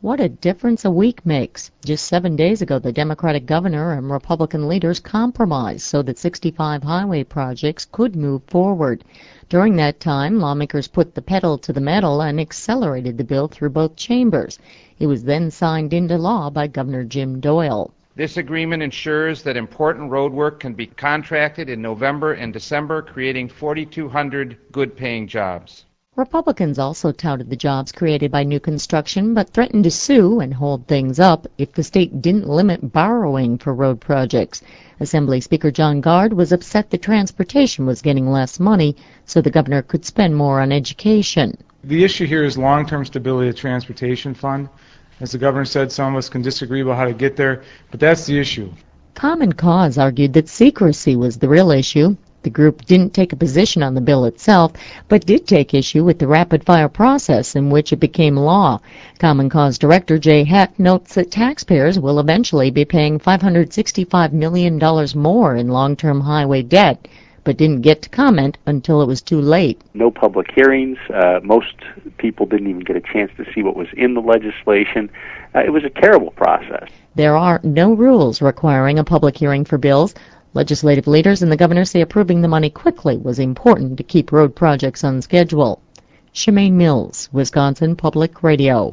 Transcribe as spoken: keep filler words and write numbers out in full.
What a difference a week makes. Just seven days ago, the Democratic governor and Republican leaders compromised so that sixty-five highway projects could move forward. During that time, lawmakers put the pedal to the metal and accelerated the bill through both chambers. It was then signed into law by Governor Jim Doyle. This agreement ensures that important road work can be contracted in November and December, creating forty-two hundred good-paying jobs. Republicans also touted the jobs created by new construction, but threatened to sue and hold things up if the state didn't limit borrowing for road projects. Assembly Speaker John Gard was upset that transportation was getting less money, so the governor could spend more on education. The issue here is long-term stability of the transportation fund. As the governor said, some of us can disagree about how to get there, but that's the issue. Common Cause argued that secrecy was the real issue. The group didn't take a position on the bill itself, but did take issue with the rapid-fire process in which it became law. Common Cause Director Jay Heck notes that taxpayers will eventually be paying five hundred sixty-five million dollars more in long-term highway debt, but didn't get to comment until it was too late. No public hearings. Uh, most people didn't even get a chance to see what was in the legislation. Uh, it was a terrible process. There are no rules requiring a public hearing for bills. Legislative leaders and the governor say approving the money quickly was important to keep road projects on schedule. Shemaine Mills, Wisconsin Public Radio.